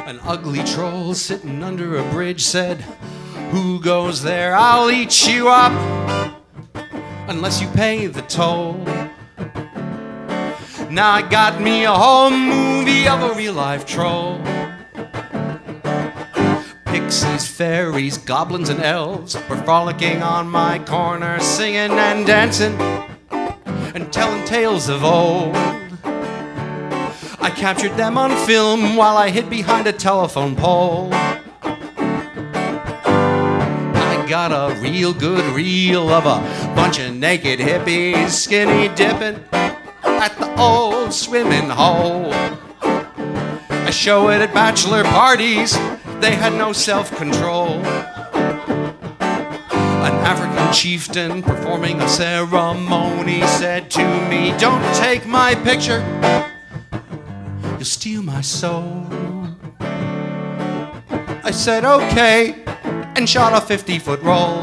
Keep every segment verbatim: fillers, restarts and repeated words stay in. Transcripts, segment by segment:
An ugly troll sitting under a bridge said, "Who goes there? I'll eat you up unless you pay the toll." Now I got me a whole movie of a real-life troll. Pixies, fairies, goblins, and elves were frolicking on my corner, singing and dancing and telling tales of old. I captured them on film while I hid behind a telephone pole. I got a real good reel of a bunch of naked hippies skinny dipping at the old swimming hole. I show it at bachelor parties, they had no self-control. An African chieftain performing a ceremony said to me, "Don't take my picture, you'll steal my soul." I said okay, and shot a fifty-foot roll.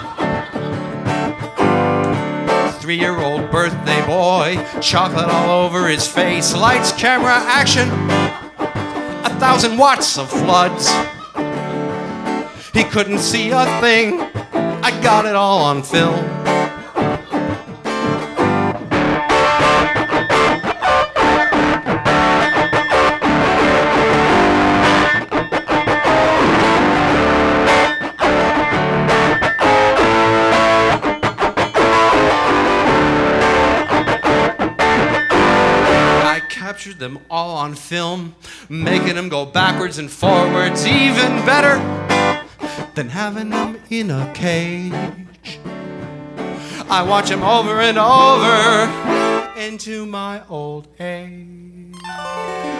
Three-year-old birthday boy, chocolate all over his face, lights, camera, action, a thousand watts of floods. He couldn't see a thing, I got it all on film. Captured them all on film, making them go backwards and forwards, even better than having them in a cage. I watch them over and over into my old age.